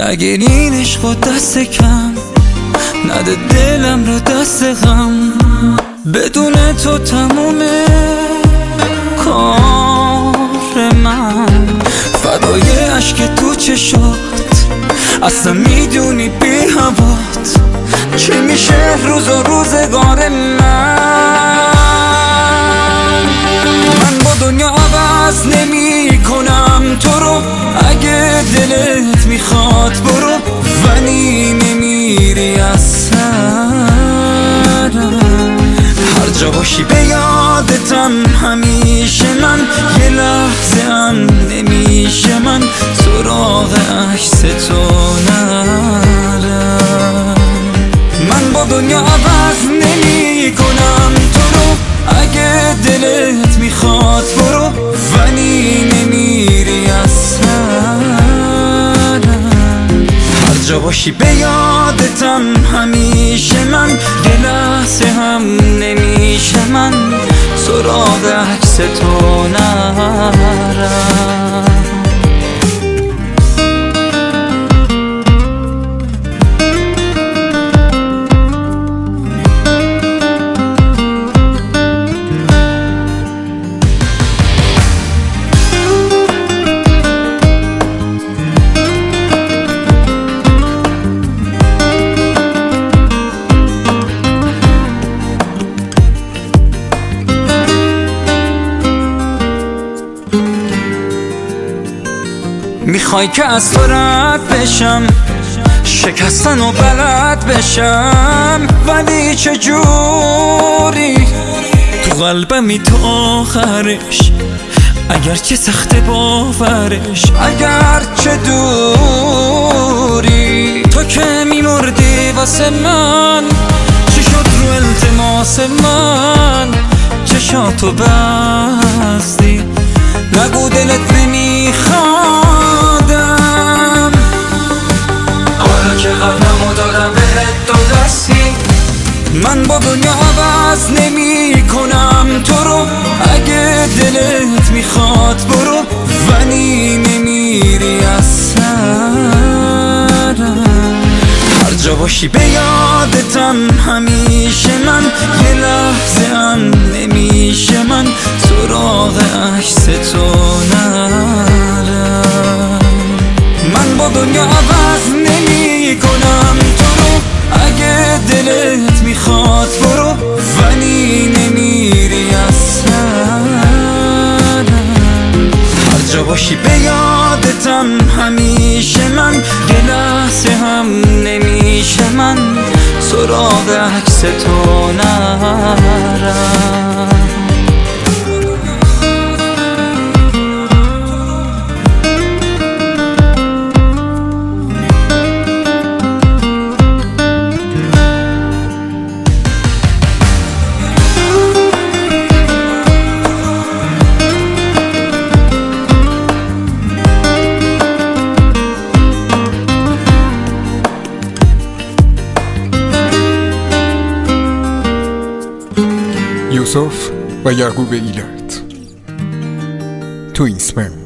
نگیرین عشق و دست کم، نده دلم رو دست غم. بدون تو تمومه کار من، فدای عشق تو چشات، اصلا میدونی بی هوات چی میشه روز و روزگار من با دنیا عوض نمی کنم تو رو، اگه دلت میخواد برو، ولی نمیری از سرم. هر جا باشی به یادتم همیشه من، یه لحظه هم نمیشه من سراغ عکس تو نرم. من با دنیا عوض نمی کنم تو رو، اگه دلت میخواد برو، ولی نمیری از سرم. هر جا باشی به یادتم همیشه من، یه لحظه هم نمیشه من سراغ عکس تو نرم. میخوای که از تو رد بشم، شکستن و بلد بشم، ولی چجوری تو قلبمی تو آخرش، اگرچه سخت باورش، اگرچه دوری. تو که میمردی واسه من، چی شد رو التماس من؟ چشاتو بستی نگو دلت نمیخوادم، حالا که قلبمو دادم بهت دو دستی. من با دنیا عوض نمی کنم تو رو، اگه دلت میخواد برو، ولی نمیری از سرم. هر جا باشی به یادتم همیشه من، یه لحظه هم نمیشه من سراغ عکس تو نرم. من با دنیا عوض نمی کنم تو رو، اگه دلت میخواد برو، ولی نمیری از سرم. هر جا باشی به یادتم همیشه من، یه لحظه هم نمیشه من سراغ عکس تو نرم. یوسف و یعقوب ایلات، توینسمن.